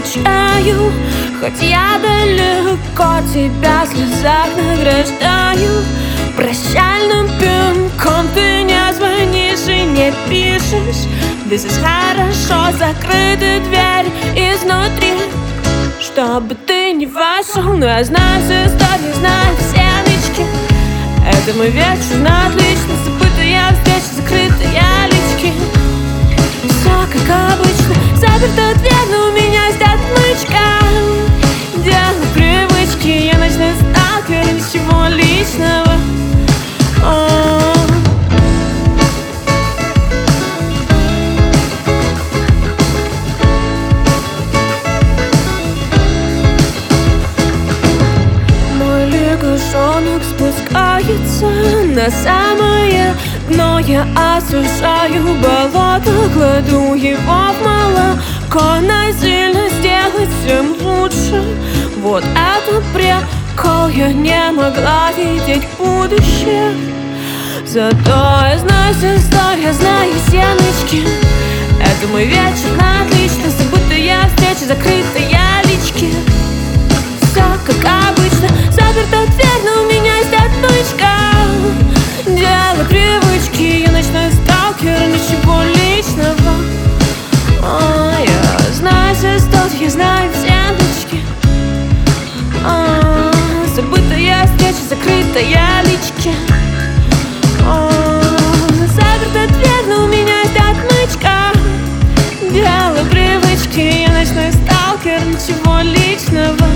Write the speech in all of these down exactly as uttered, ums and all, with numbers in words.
скучаю, хоть я далеко тебя в слезах награждаю. Прощальным пинком ты не звонишь и не пишешь. This is хорошо, закрыта дверь изнутри, чтобы ты не вошел. Но я знаю все истории, знаю все нычки. Это мой вечер на отлично, забытая встреча, закрытые лички. Все как обычно, заперта дверь, но у меня есть отмычка. Дело привычки, я ночной сталкер, ничего личного. Мой лягушонок спускается на самое дно. Я осушаю болото, кладу его в молоко. Насильно сделать всем лучше. Вот это прикол, я не могла видеть будущее. Зато я знаю все истории, я знаю все нычки. Это мой вечер на отлично, забытая встреча, закрытые лички. Все как обычно, заперта дверь, но у меня есть отмычка. Дело привычки, я ночной сталкер, ничего личного. О, я знаю все истории, я знаю все нычки. О, забытая встреча, закрытые лички. Заперта дверь, но у меня есть отмычка. Дело привычки, я ночной сталкер, ничего личного.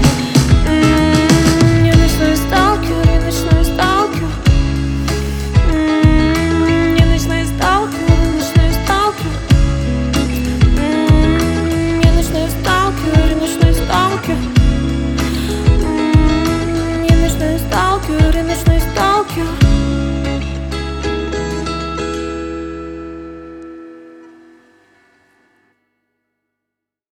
М-м, я ночной сталкер, я ночной сталкер. М-м, я ночной сталкер, я ночной сталкер. М-м, я ночной сталкер, я ночной сталкер.